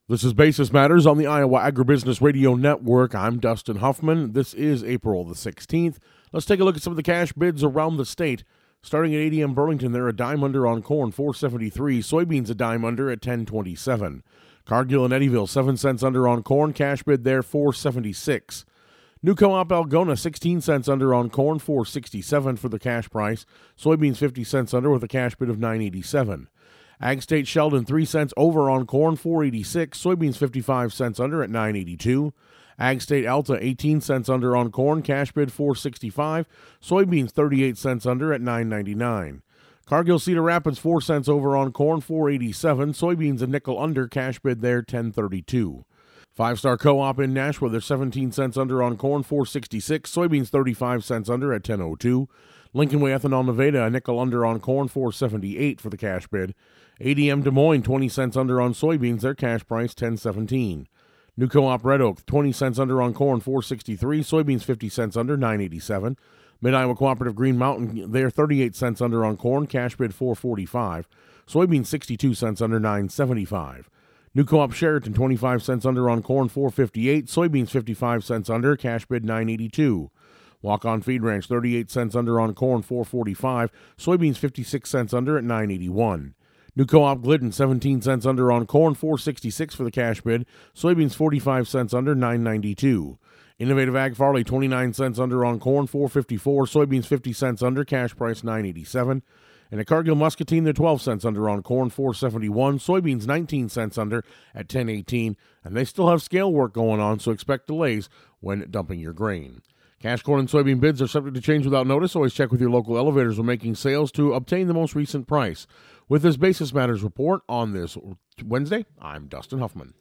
This is Basis Matters on the Iowa Agribusiness Radio Network. I'm Dustin Huffman. This is April the 16th. Let's take a look at some of the cash bids around the state. Starting at ADM Burlington, they're a dime under on corn, $4.73. Soybeans a dime under at $10.27. Cargill and Eddyville, 7 cents under on corn. Cash bid there, $4.76. New Co-op Algona, 16 cents under on corn, $4.67 for the cash price. Soybeans 50 cents under with a cash bid of $9.87. Ag State Sheldon, 3 cents over on corn, $4.86. Soybeans 55 cents under at $9.82. Ag State Alta, 18 cents under on corn, cash bid $4.65. Soybeans 38 cents under at $9.99. Cargill Cedar Rapids, 4 cents over on corn, $4.87. Soybeans a nickel under, cash bid there $10.32. Five Star Co-op in Nashua, they're 17 cents under on corn, $4.66. Soybeans 35 cents under at $10.02. Lincoln Way Ethanol Nevada, a nickel under on corn, $4.78 for the cash bid. ADM Des Moines, 20 cents under on soybeans, their cash price $10.17. New Co-op Red Oak, 20 cents under on corn, $4.63. Soybeans 50 cents under, $9.87. Mid-Iowa Cooperative Green Mountain, they're 38 cents under on corn, cash bid $4.45. Soybeans 62 cents under, $9.75. New Co-op Sheraton, 25 cents under on corn, $4.58. Soybeans 55 cents under, cash bid $9.82. Walk-On Feed Ranch, 38 cents under on corn, $4.45. Soybeans 56 cents under at $9.81. New Co-op Glidden, 17 cents under on corn, $4.66 for the cash bid. Soybeans 45 cents under, $9.92. Innovative Ag Farley, 29 cents under on corn, $4.54. Soybeans 50 cents under, cash price $9.87. And at Cargill Muscatine, they're 12 cents under on corn, $4.71. Soybeans 19 cents under at $10.18. And they still have scale work going on, so expect delays when dumping your grain. Cash corn and soybean bids are subject to change without notice. Always check with your local elevators when making sales to obtain the most recent price. With this Basis Matters report on this Wednesday, I'm Dustin Huffman.